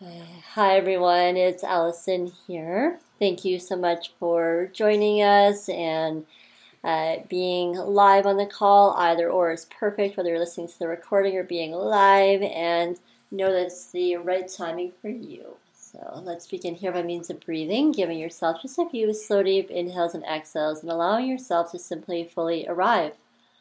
Hi everyone, it's Allison here. Thank you so much for joining us and being live on the call. Either or is perfect, whether you're listening to the recording or being live, and know that it's the right timing for you. So let's begin here by means of breathing, giving yourself just a few slow, deep inhales and exhales, and allowing yourself to simply fully arrive.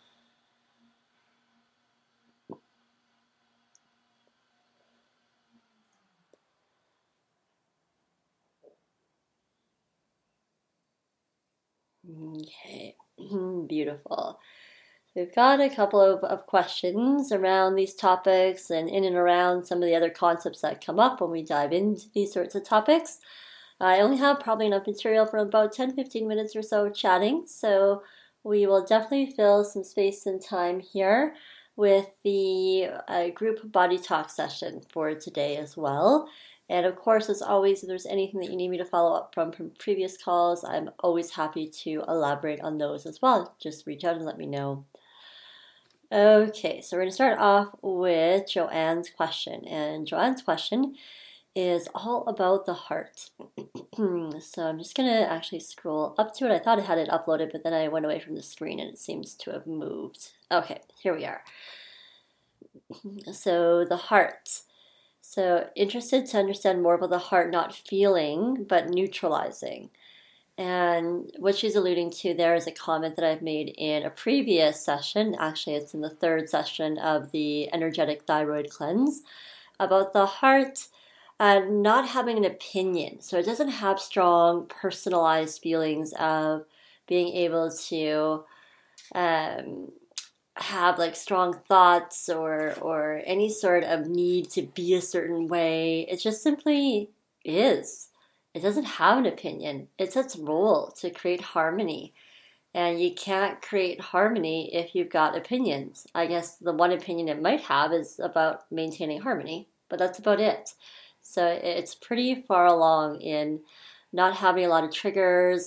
Okay, beautiful. We've got a couple of questions around these topics and in and around some of the other concepts that come up when we dive into these sorts of topics. I only have probably enough material for about 10-15 minutes or so chatting, so we will definitely fill some space and time here with the group body talk session for today as well. And of course, as always, if there's anything that you need me to follow up from previous calls, I'm always happy to elaborate on those as well. Just reach out and let me know. Okay, so we're going to start off with Joanne's question. And Joanne's question is all about the heart. So I'm just going to actually scroll up to it. I thought I had it uploaded, but then I went away from the screen and it seems to have moved. Okay, here we are. So the heart. So interested to understand more about the heart not feeling, but neutralizing. And what she's alluding to there is a comment that I've made in a previous session. Actually, it's in the third session of the energetic thyroid cleanse about the heart not having an opinion. So it doesn't have strong personalized feelings of being able to have like strong thoughts or any sort of need to be a certain way. It just simply is. It doesn't have an opinion. It's its role to create harmony. And you can't create harmony if you've got opinions. I guess the one opinion it might have is about maintaining harmony, but that's about it. So it's pretty far along in not having a lot of triggers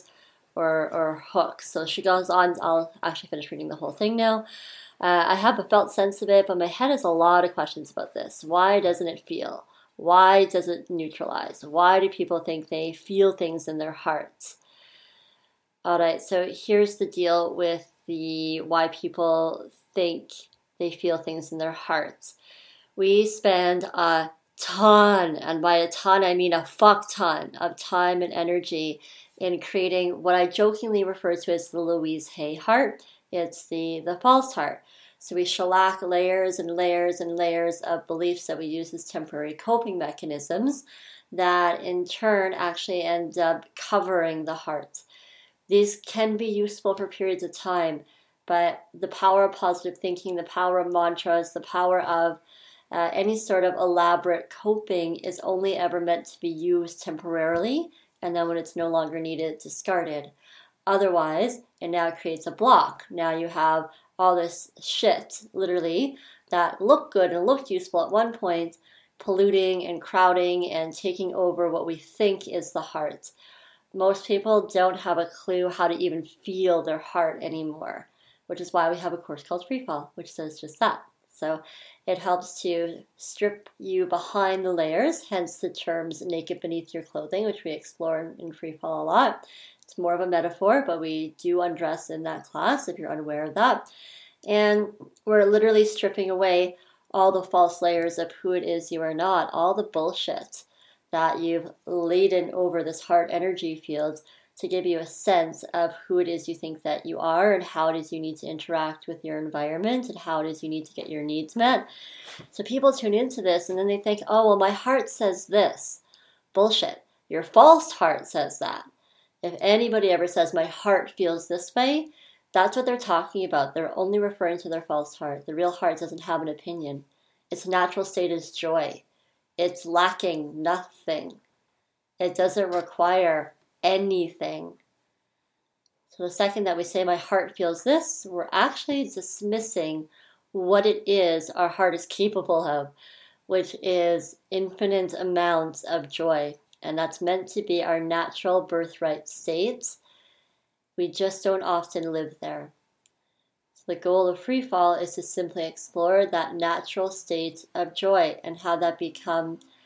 or hooks. So she goes on, I'll actually finish reading the whole thing now. I have a felt sense of it, but my head has a lot of questions about this. Why doesn't it feel? Why does it neutralize? Why do people think they feel things in their hearts? All right, so here's the deal with the why people think they feel things in their hearts. We spend a ton, and by a ton I mean a fuck ton of time and energy in creating what I jokingly refer to as the Louise Hay heart. It's the false heart. So we shellac layers and layers and layers of beliefs that we use as temporary coping mechanisms that in turn actually end up covering the heart. These can be useful for periods of time, but the power of positive thinking, the power of mantras, the power of any sort of elaborate coping is only ever meant to be used temporarily, and then when it's no longer needed, discarded. Otherwise, it now creates a block. Now you have all this shit, literally, that looked good and looked useful at one point, polluting and crowding and taking over what we think is the heart. Most people don't have a clue how to even feel their heart anymore, which is why we have a course called Free Fall, which says just that. So it helps to strip you behind the layers, hence the terms naked beneath your clothing, which we explore in Free Fall a lot. It's more of a metaphor, but we do undress in that class if you're unaware of that. And we're literally stripping away all the false layers of who it is you are not, all the bullshit that you've laden over this heart energy field to give you a sense of who it is you think that you are and how it is you need to interact with your environment and how it is you need to get your needs met. So people tune into this and then they think, oh, well, my heart says this. Bullshit. Your false heart says that. If anybody ever says my heart feels this way, that's what they're talking about. They're only referring to their false heart. The real heart doesn't have an opinion. Its natural state is joy. It's lacking nothing. It doesn't require anything. So the second that we say my heart feels this, we're actually dismissing what it is our heart is capable of, which is infinite amounts of joy. And that's meant to be our natural birthright state. We just don't often live there. So the goal of Free Fall is to simply explore that natural state of joy and how that become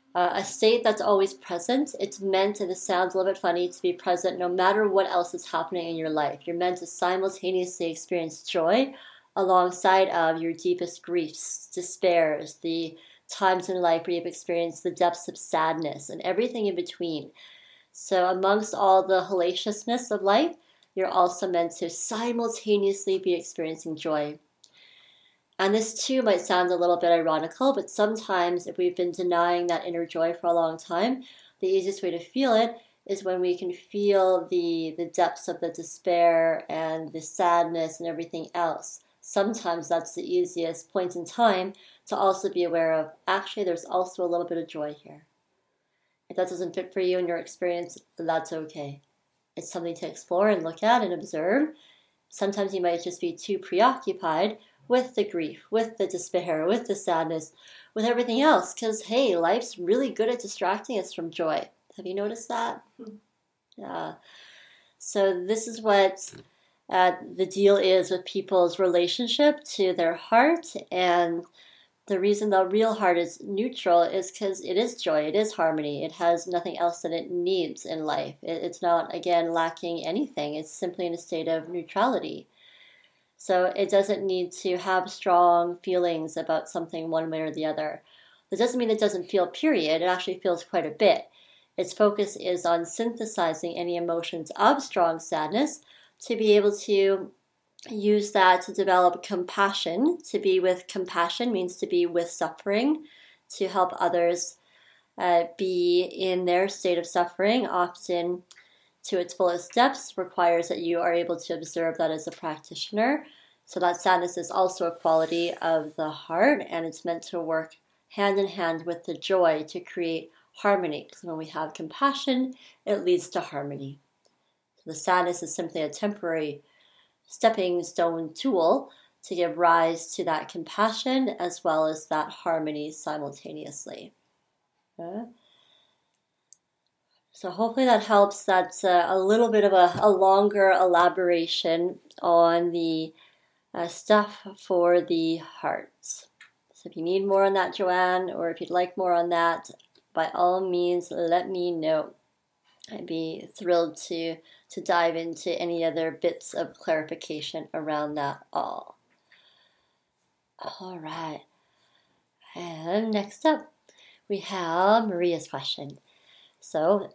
A state that's always present. It's meant, and it sounds a little bit funny, to be present no matter what else is happening in your life. You're meant to simultaneously experience joy alongside of your deepest griefs, despairs, the times in life where you've experienced the depths of sadness and everything in between. So, amongst all the hellaciousness of life, you're also meant to simultaneously be experiencing joy. And this too might sound a little bit ironical, but sometimes if we've been denying that inner joy for a long time, the easiest way to feel it is when we can feel the depths of the despair and the sadness and everything else. Sometimes that's the easiest point in time to also be aware of, actually, there's also a little bit of joy here. If that doesn't fit for you in your experience, that's okay. It's something to explore and look at and observe. Sometimes you might just be too preoccupied with the grief, with the despair, with the sadness, with everything else. Because, hey, life's really good at distracting us from joy. Have you noticed that? Yeah. So this is what the deal is with people's relationship to their heart. And the reason the real heart is neutral is because it is joy, it is harmony. It has nothing else that it needs in life. It's not, again, lacking anything. It's simply in a state of neutrality. So it doesn't need to have strong feelings about something one way or the other. That doesn't mean it doesn't feel, period. It actually feels quite a bit. Its focus is on synthesizing any emotions of strong sadness to be able to use that to develop compassion. To be with compassion means to be with suffering, to help others be in their state of suffering, often to its fullest depths, requires that you are able to observe that as a practitioner. So that sadness is also a quality of the heart, and it's meant to work hand in hand with the joy to create harmony. Because when we have compassion, it leads to harmony. So the sadness is simply a temporary stepping stone tool to give rise to that compassion as well as that harmony simultaneously. So hopefully that helps. That's a little bit of a longer elaboration on the stuff for the hearts. So if you need more on that, Joanne, or if you'd like more on that, by all means, let me know. I'd be thrilled to dive into any other bits of clarification around that all. All right. And next up, we have Maria's question. So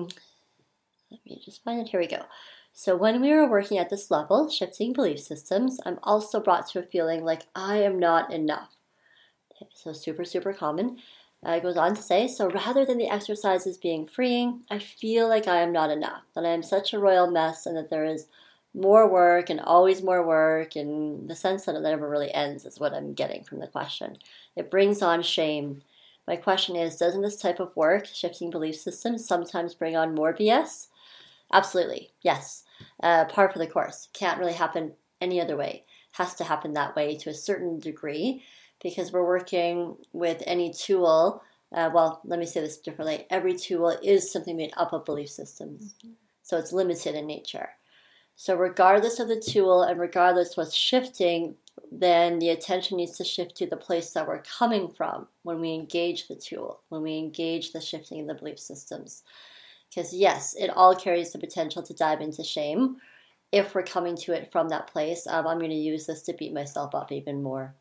let me just find it. Here we go. So when we are working at this level, shifting belief systems, I'm also brought to a feeling like I am not enough. Okay, so super, super common. It goes on to say, so rather than the exercises being freeing, I feel like I am not enough, that I am such a royal mess and that there is more work and always more work, and the sense that it never really ends is what I'm getting from the question. It brings on shame. My question is, doesn't this type of work, shifting belief systems, sometimes bring on more BS? Absolutely, yes. Par for the course. Can't really happen any other way. Has to happen that way to a certain degree because we're working with any tool. Well, let me say this differently. Every tool is something made up of belief systems. Mm-hmm. So it's limited in nature. So regardless of the tool and regardless what's shifting, then the attention needs to shift to the place that we're coming from when we engage the tool, when we engage the shifting in the belief systems. Because yes, it all carries the potential to dive into shame if we're coming to it from that place of, I'm going to use this to beat myself up even more.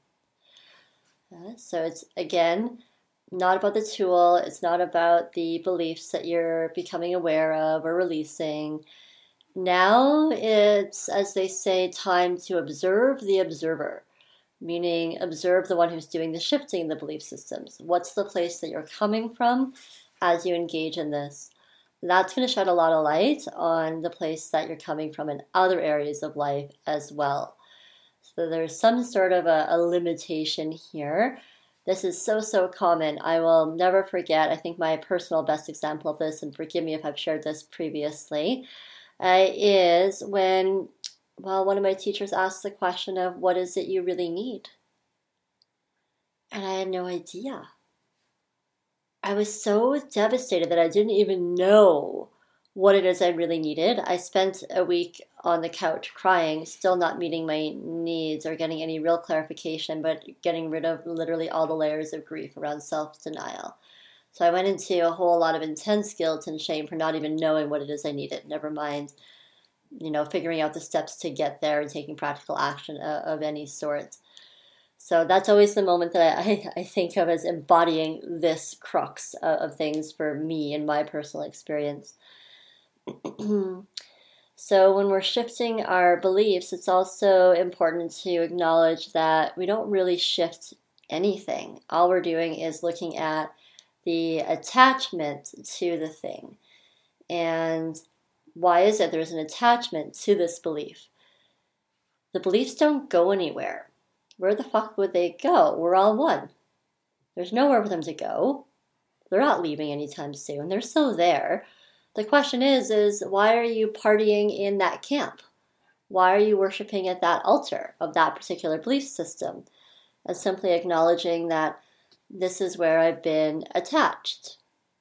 So it's, again, not about the tool. It's not about the beliefs that you're becoming aware of or releasing. Now it's, as they say, time to observe the observer, meaning observe the one who's doing the shifting in the belief systems. What's the place that you're coming from as you engage in this? That's going to shed a lot of light on the place that you're coming from in other areas of life as well. So there's some sort of a limitation here. This is so common. I will never forget, I think my personal best example of this, and forgive me if I've shared this previously, is when, one of my teachers asked the question of, what is it you really need? And I had no idea. I was so devastated that I didn't even know what it is I really needed. I spent a week on the couch crying, still not meeting my needs or getting any real clarification, but getting rid of literally all the layers of grief around self-denial. So I went into a whole lot of intense guilt and shame for not even knowing what it is I needed. Never mind, figuring out the steps to get there and taking practical action of any sort. So that's always the moment that I think of as embodying this crux of things for me in my personal experience. So when we're shifting our beliefs, it's also important to acknowledge that we don't really shift anything. All we're doing is looking at the attachment to the thing. And why is it there's an attachment to this belief? The beliefs don't go anywhere. Where the fuck would they go? We're all one. There's nowhere for them to go. They're not leaving anytime soon. They're still there. The question is why are you partying in that camp? Why are you worshiping at that altar of that particular belief system? And simply acknowledging that this is where I've been attached.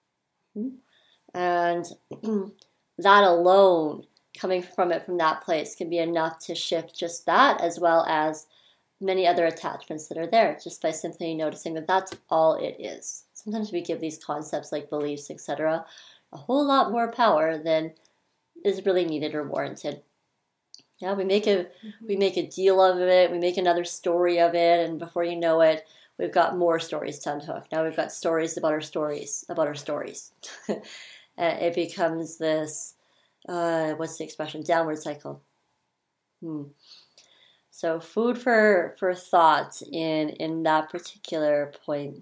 And that alone, coming from it from that place, can be enough to shift just that, as well as many other attachments that are there, just by simply noticing that that's all it is. Sometimes we give these concepts like beliefs, etc., a whole lot more power than is really needed or warranted. Yeah, we make a deal of it, we make another story of it, and before you know it, we've got more stories to unhook. Now we've got stories about our stories, It becomes this, what's the expression? Downward cycle. So food for thought in that particular point.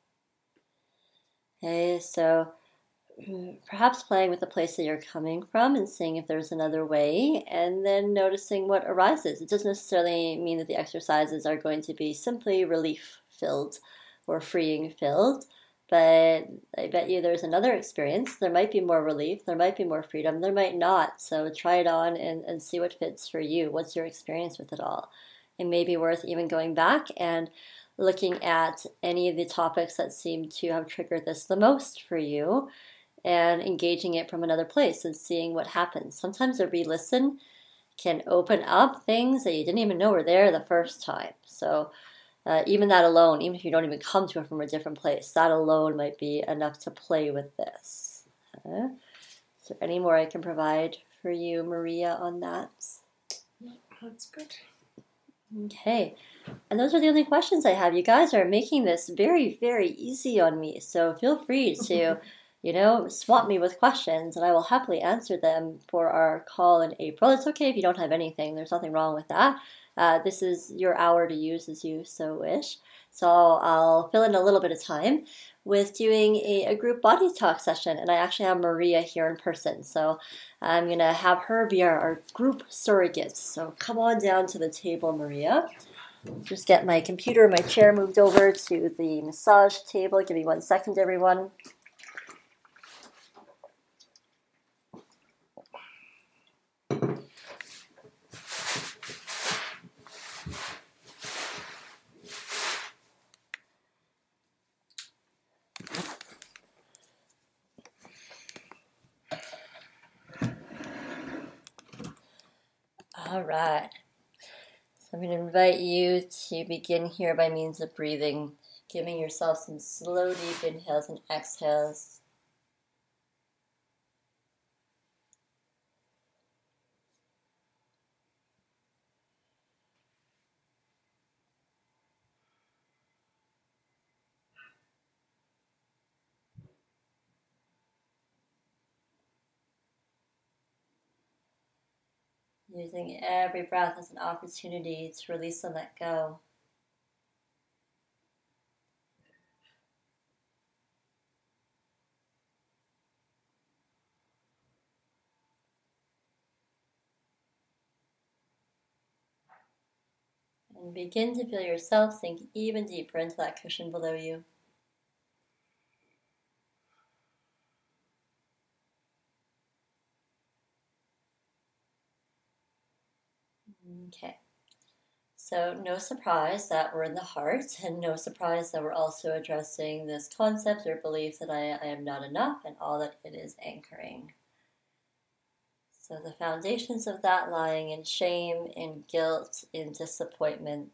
Okay, so perhaps playing with the place that you're coming from and seeing if there's another way, and then noticing what arises. It doesn't necessarily mean that the exercises are going to be simply relief-filled or freeing-filled, but I bet you there's another experience. There might be more relief, there might be more freedom, there might not. So try it on and see what fits for you. What's your experience with it all? It may be worth even going back and looking at any of the topics that seem to have triggered this the most for you and engaging it from another place and seeing what happens. Sometimes a re-listen can open up things that you didn't even know were there the first time. So even that alone, even if you don't even come to it from a different place, that alone might be enough to play with this. Is there any more I can provide for you, Maria, on that? That's good. Okay. And those are the only questions I have. You guys are making this very, very easy on me. So feel free to, swamp me with questions, and I will happily answer them for our call in April. It's okay if you don't have anything. There's nothing wrong with that. This is your hour to use as you so wish. So I'll fill in a little bit of time with doing a group body talk session. And I actually have Maria here in person. So I'm going to have her be our group surrogate. So come on down to the table, Maria. Just get my computer and my chair moved over to the massage table. Give me 1 second, everyone. All right. So I'm going to invite you to begin here by means of breathing, giving yourself some slow, deep inhales and exhales. Using every breath as an opportunity to release and let go. And begin to feel yourself sink even deeper into that cushion below you. Okay. So no surprise that we're in the heart, and no surprise that we're also addressing this concept or belief that I am not enough and all that it is anchoring. So the foundations of that lying in shame, in guilt, in disappointment.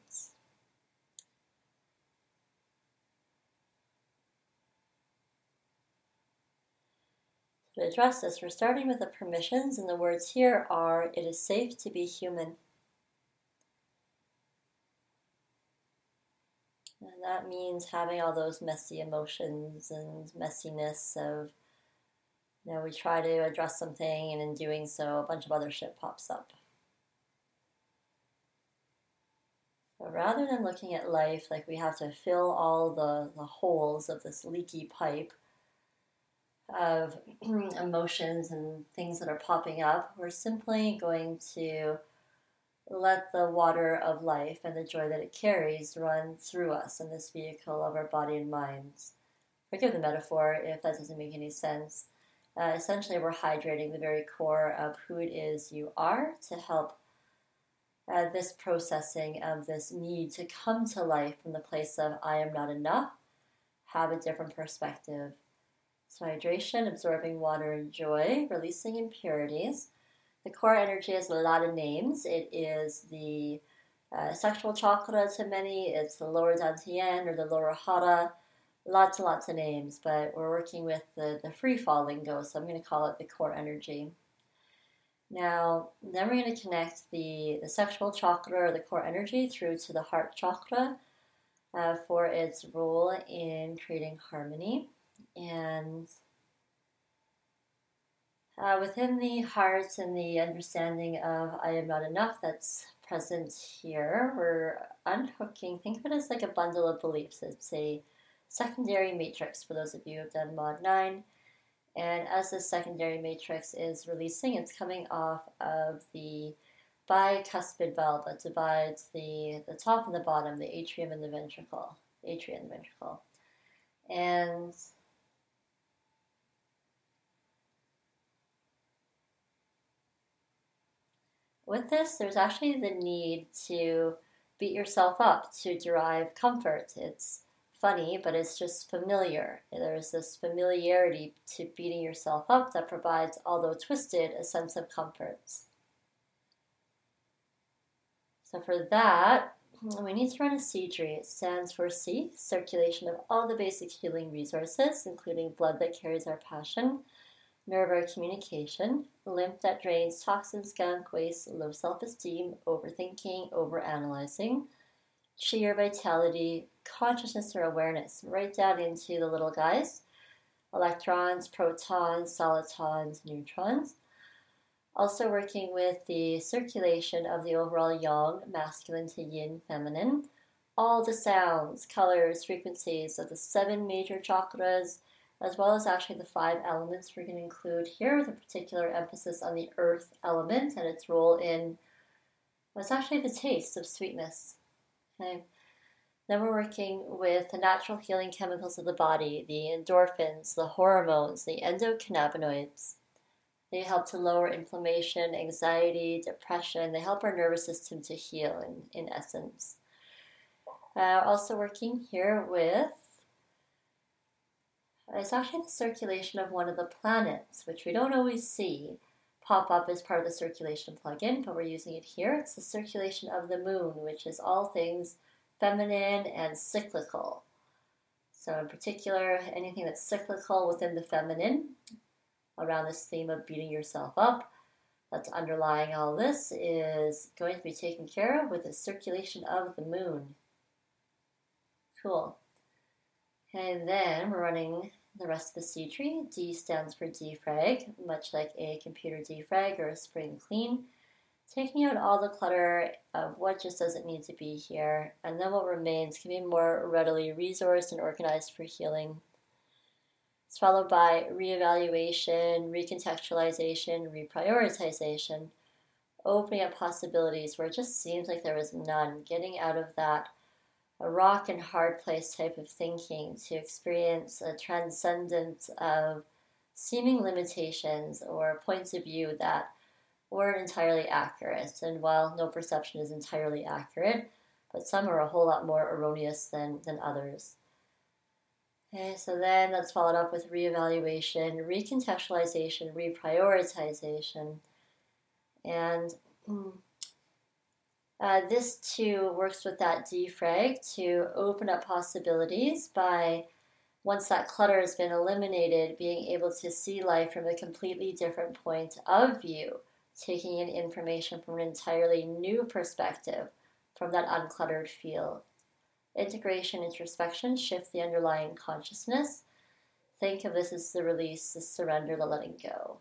To address this, we're starting with the permissions, and the words here are, it is safe to be human. And that means having all those messy emotions and messiness of, we try to address something, and in doing so, a bunch of other shit pops up. So rather than looking at life like we have to fill all the holes of this leaky pipe of emotions and things that are popping up, we're simply going to let the water of life and the joy that it carries run through us in this vehicle of our body and minds. Forgive the metaphor if that doesn't make any sense. Essentially, we're hydrating the very core of who it is you are to help this processing of this need to come to life from the place of I am not enough, have a different perspective. So hydration, absorbing water and joy, releasing impurities. The core energy has a lot of names. It is the sexual chakra to many. It's the lower dantian or the lower hara. Lots and lots of names, but we're working with the free-fall lingo, so I'm going to call it the core energy. Now, then we're going to connect the sexual chakra or the core energy through to the heart chakra for its role in creating harmony. And within the heart and the understanding of I am not enough that's present here, we're unhooking, think of it as like a bundle of beliefs. It's a secondary matrix for those of you who have done Mod 9. And as this secondary matrix is releasing, it's coming off of the bicuspid valve that divides the top and the bottom, the atrium and the ventricle. And with this, there's actually the need to beat yourself up to derive comfort. It's funny, but it's just familiar. There's this familiarity to beating yourself up that provides, although twisted, a sense of comfort. So for that, we need to run a C-tree. It stands for C, circulation of all the basic healing resources, including blood that carries our passion, nerve our communication, lymph that drains toxins, gunk, waste, low self-esteem, overthinking, overanalyzing, chi or vitality, consciousness or awareness, right down into the little guys, electrons, protons, solitons, neutrons. Also working with the circulation of the overall yang, masculine to yin, feminine, all the sounds, colors, frequencies of the 7 major chakras, as well as actually the 5 elements we're going to include here with a particular emphasis on the earth element and its role in what's actually the taste of sweetness. Okay. Then we're working with the natural healing chemicals of the body, the endorphins, the hormones, the endocannabinoids. They help to lower inflammation, anxiety, depression. They help our nervous system to heal, in essence. Also working here with, it's actually the circulation of one of the planets, which we don't always see pop up as part of the circulation plugin, but we're using it here. It's the circulation of the moon, which is all things feminine and cyclical. So in particular, anything that's cyclical within the feminine, around this theme of beating yourself up, that's underlying all this, is going to be taken care of with the circulation of the moon. Cool. And then we're running the rest of the C-tree. D stands for defrag, much like a computer defrag or a spring clean. Taking out all the clutter of what just doesn't need to be here, and then what remains can be more readily resourced and organized for healing. It's followed by reevaluation, recontextualization, reprioritization, opening up possibilities where it just seems like there was none, getting out of that a rock and hard place type of thinking to experience a transcendence of seeming limitations or points of view that weren't entirely accurate. And while no perception is entirely accurate, but some are a whole lot more erroneous than others. Okay, so then that's followed up with reevaluation, recontextualization, reprioritization. And this too works with that defrag to open up possibilities by Once that clutter has been eliminated, being able to see life from a completely different point of view, taking in information from an entirely new perspective from that uncluttered field. Integration, introspection, shift the underlying consciousness. Think of this as the release, the surrender, the letting go.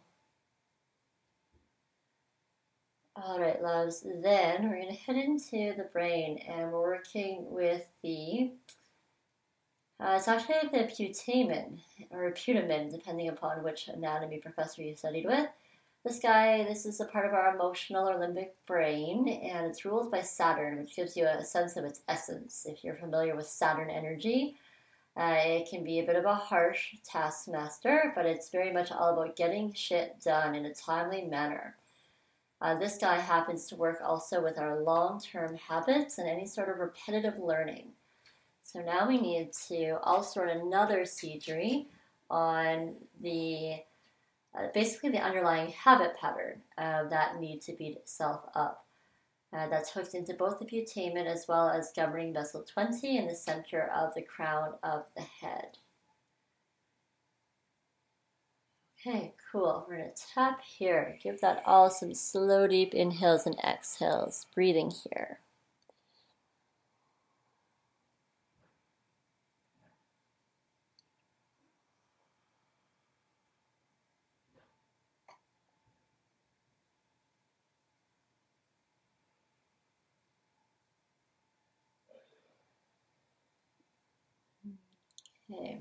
All right, loves. Then we're going to head into the brain, and we're working with the it's actually the putamen, or putamen, depending upon which anatomy professor you studied with. This is a part of our emotional or limbic brain, and it's ruled by Saturn, which gives you a sense of its essence. If you're familiar with Saturn energy, it can be a bit of a harsh taskmaster, but it's very much all about getting shit done in a timely manner. This guy happens to work also with our long-term habits and any sort of repetitive learning. So now we need to also run another CGRI on the basically the underlying habit pattern that need to beat itself up. That's hooked into both the putamen as well as governing vessel 20 in the center of the crown of the head. Okay, cool. We're going to tap here. Give that all some slow, deep inhales and exhales. Breathing here. Okay.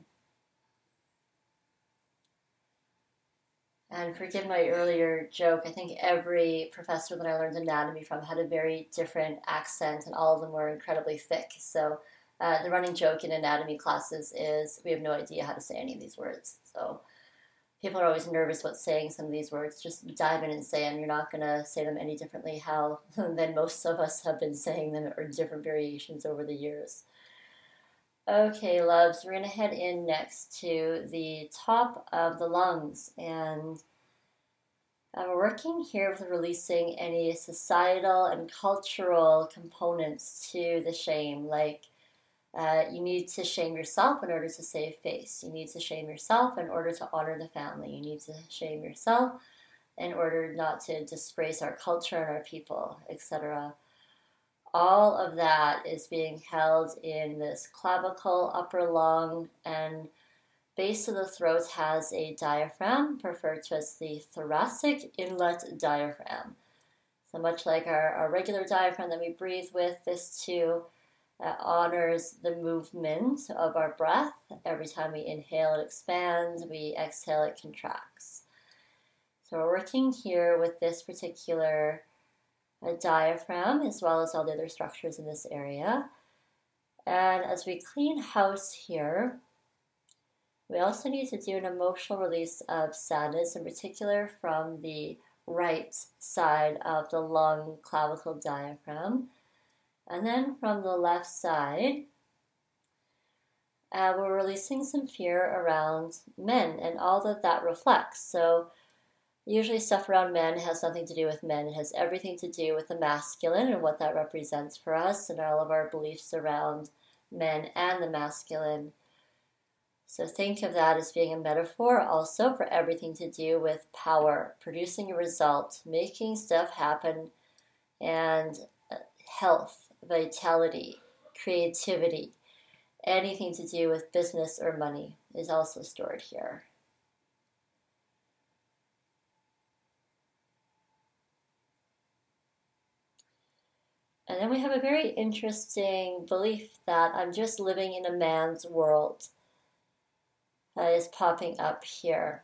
And forgive my earlier joke, I think every professor that I learned anatomy from had a very different accent, and all of them were incredibly thick. So the running joke in anatomy classes is we have no idea how to say any of these words. So people are always nervous about saying some of these words. Just dive in and say them. You're not going to say them any differently how than most of us have been saying them, or different variations over the years. Okay, loves, we're going to head in next to the top of the lungs, and we're working here with releasing any societal and cultural components to the shame, like you need to shame yourself in order to save face. You need to shame yourself in order to honor the family. You need to shame yourself in order not to disgrace our culture and our people, etc. All of that is being held in this clavicle, upper lung, and base of the throat has a diaphragm, referred to as the thoracic inlet diaphragm. So much like our regular diaphragm that we breathe with, this too honors the movement of our breath. Every time we inhale, it expands. We exhale, it contracts. So we're working here with this particular diaphragm, as well as all the other structures in this area. And as we clean house here, we also need to do an emotional release of sadness, in particular from the right side of the lung clavicle diaphragm. And then from the left side, we're releasing some fear around men and all that reflects. So usually stuff around men has nothing to do with men. It has everything to do with the masculine and what that represents for us, and all of our beliefs around men and the masculine. So think of that as being a metaphor also for everything to do with power, producing a result, making stuff happen, and health, vitality, creativity. Anything to do with business or money is also stored here. And then we have a very interesting belief that I'm just living in a man's world that is popping up here.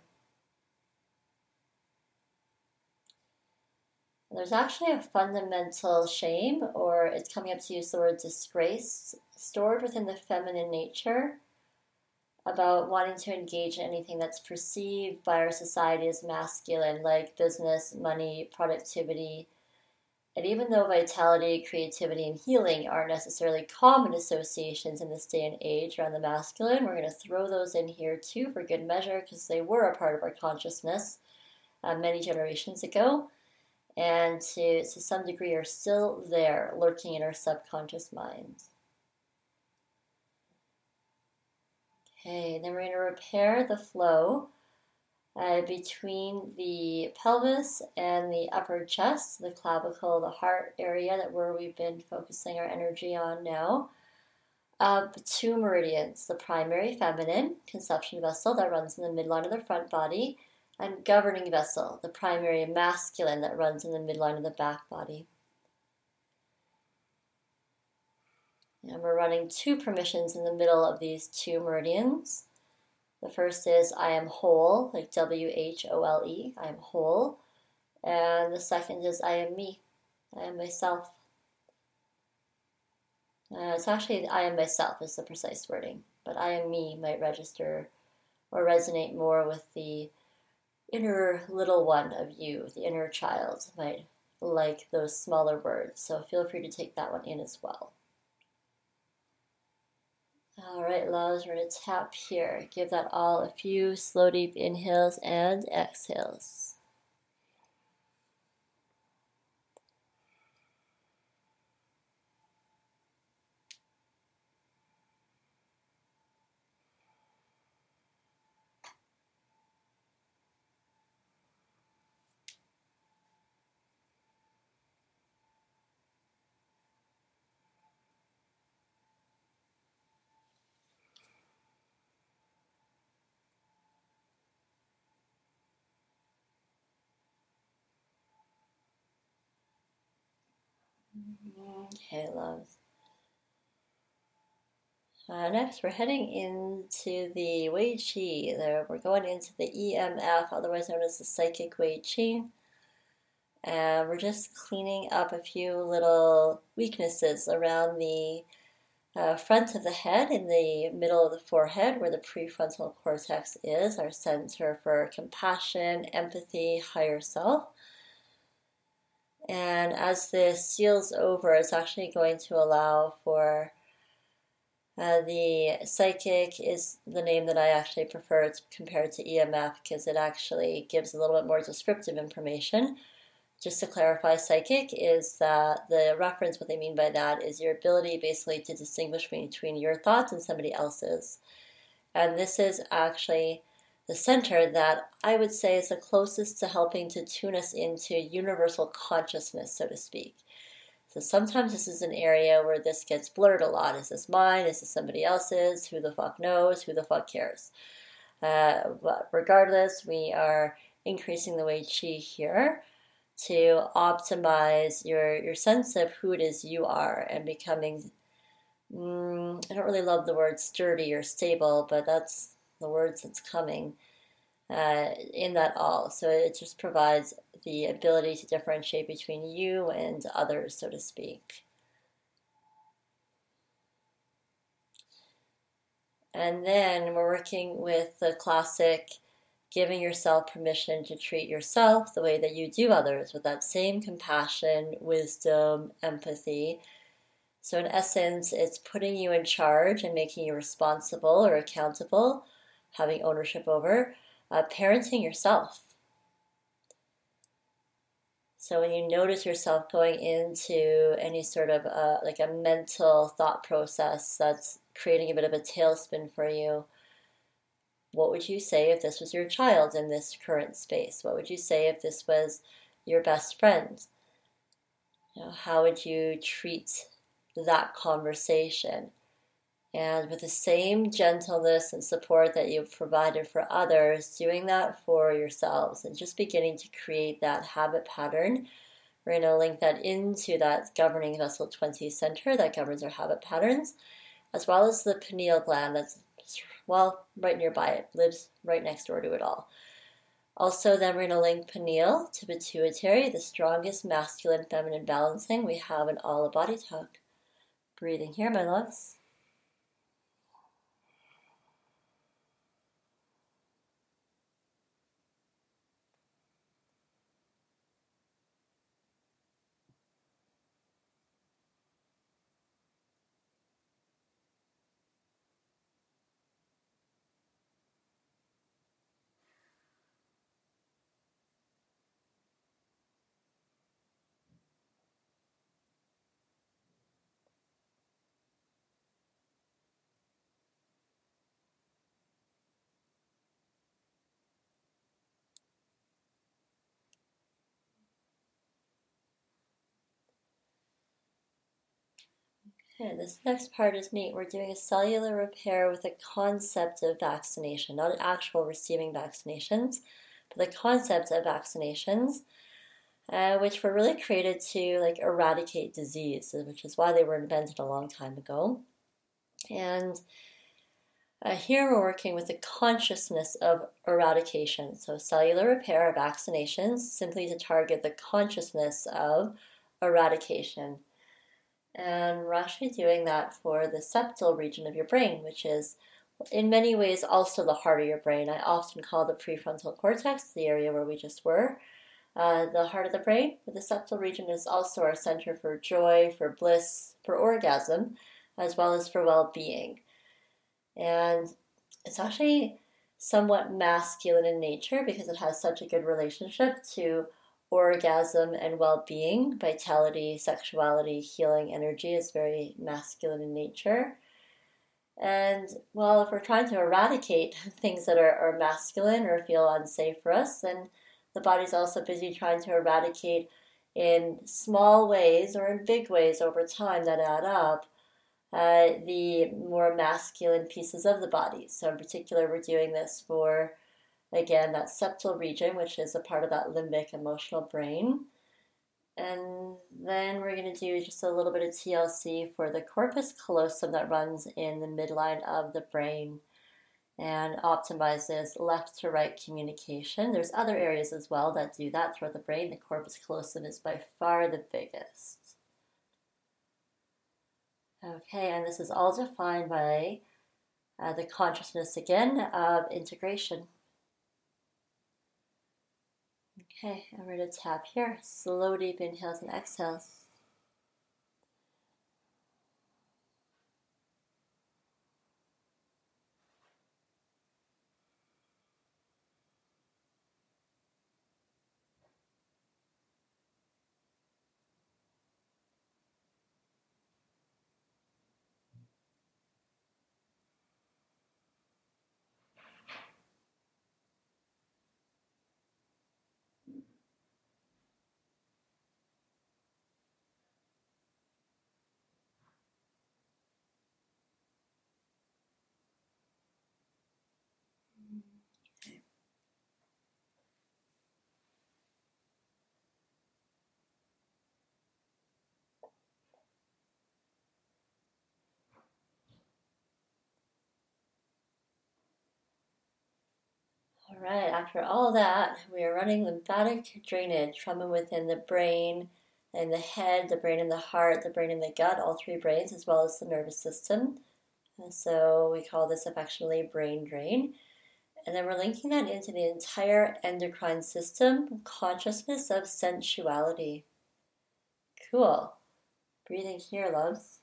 There's actually a fundamental shame, or it's coming up to use the word disgrace, stored within the feminine nature about wanting to engage in anything that's perceived by our society as masculine, like business, money, productivity. And even though vitality, creativity, and healing aren't necessarily common associations in this day and age around the masculine, we're going to throw those in here too for good measure, because they were a part of our consciousness many generations ago, and to some degree are still there, lurking in our subconscious minds. Okay, then we're going to repair the flow between the pelvis and the upper chest, the clavicle, the heart area, that where we've been focusing our energy on now. Two meridians, the primary feminine conception vessel that runs in the midline of the front body, and governing vessel, the primary masculine that runs in the midline of the back body. And we're running two permissions in the middle of these two meridians. The first is I am whole, like WHOLE, I am whole. And the second is I am me, I am myself. It's actually I am myself is the precise wording, but I am me might register or resonate more with the inner little one of you, the inner child might like those smaller words. So feel free to take that one in as well. All right, loves, we're going to tap here. Give that all a few slow, deep inhales and exhales. Okay, loves. Next, we're heading into the Wei Qi. We're going into the EMF, otherwise known as the Psychic Wei Qi. And we're just cleaning up a few little weaknesses around the front of the head, in the middle of the forehead, where the prefrontal cortex is, our center for compassion, empathy, higher self. And as this seals over, it's actually going to allow for the psychic is the name that I actually prefer compared to EMF, because it actually gives a little bit more descriptive information. Just to clarify, psychic is that the reference, what they mean by that is your ability basically to distinguish between your thoughts and somebody else's. And this is actually the center that I would say is the closest to helping to tune us into universal consciousness, so to speak. So sometimes this is an area where this gets blurred a lot. Is this mine? Is this somebody else's? Who the fuck knows? Who the fuck cares? But regardless, we are increasing the Wei Qi here to optimize your sense of who it is you are and becoming, I don't really love the word sturdy or stable, but that's the words that's coming in that all. So it just provides the ability to differentiate between you and others, so to speak. And then we're working with the classic giving yourself permission to treat yourself the way that you do others, with that same compassion, wisdom, empathy. So in essence, it's putting you in charge and making you responsible or accountable, having ownership over, parenting yourself. So when you notice yourself going into any sort of like a mental thought process that's creating a bit of a tailspin for you, what would you say if this was your child in this current space? What would you say if this was your best friend? How would you treat that conversation? And with the same gentleness and support that you've provided for others, doing that for yourselves and just beginning to create that habit pattern. We're going to link that into that governing vessel 20 center that governs our habit patterns, as well as the pineal gland that's, well, right nearby it, lives right next door to it all. Also, then we're going to link pineal to pituitary, the strongest masculine feminine balancing we have in all of Body Talk. Breathing here, my loves. Okay, this next part is neat. We're doing a cellular repair with a concept of vaccination, not actual receiving vaccinations, but the concept of vaccinations, which were really created to like eradicate disease, which is why they were invented a long time ago. And here we're working with the consciousness of eradication. So cellular repair, vaccinations, simply to target the consciousness of eradication. And we're actually doing that for the septal region of your brain, which is in many ways also the heart of your brain. I often call the prefrontal cortex, the area where we just were, the heart of the brain. But the septal region is also our center for joy, for bliss, for orgasm, as well as for well-being. And it's actually somewhat masculine in nature because it has such a good relationship to orgasm and well-being. Vitality, sexuality, healing energy is very masculine in nature. And well, if we're trying to eradicate things that are masculine or feel unsafe for us, then the body's also busy trying to eradicate in small ways or in big ways over time that add up the more masculine pieces of the body. So in particular, we're doing this for, again, that septal region, which is a part of that limbic emotional brain. And then we're going to do just a little bit of TLC for the corpus callosum that runs in the midline of the brain and optimizes left to right communication. There's other areas as well that do that throughout the brain. The corpus callosum is by far the biggest. Okay, and this is all defined by the consciousness again of integration. Okay, and we're going to tap here. Slow, deep inhales and exhales. All right, after all that, we are running lymphatic drainage from and within the brain and the head, the brain and the heart, the brain and the gut, all three brains, as well as the nervous system. And so we call this affectionately brain drain. And then we're linking that into the entire endocrine system, consciousness of sensuality. Cool. Breathing here, loves.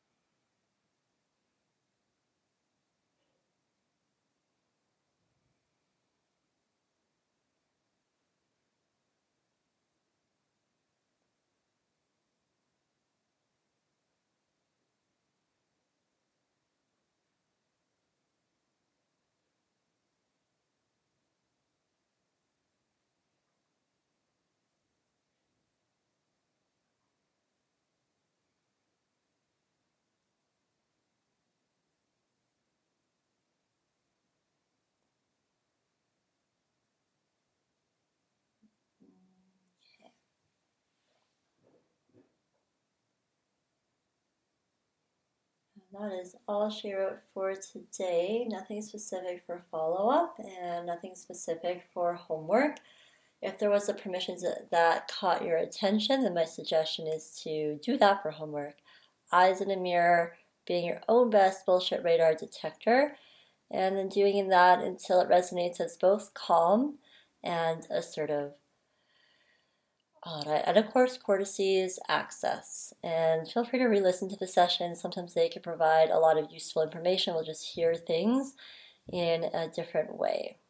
That is all she wrote for today. Nothing specific for follow-up and nothing specific for homework. If there was a permission that caught your attention, then my suggestion is to do that for homework. Eyes in a mirror, being your own best bullshit radar detector, and then doing that until it resonates as both calm and assertive. All right, and of course, cortices access. And feel free to re-listen to the session. Sometimes they can provide a lot of useful information. We'll just hear things in a different way.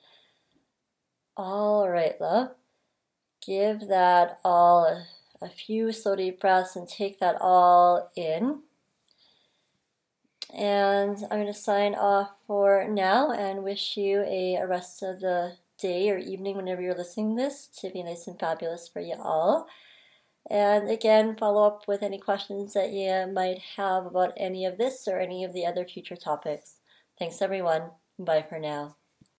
All right, love. Give that all a few slow deep breaths and take that all in. And I'm going to sign off for now and wish you a rest of the day or evening whenever you're listening to this to be nice and fabulous for you all. And again, follow up with any questions that you might have about any of this or any of the other future topics. Thanks, everyone. Bye for now.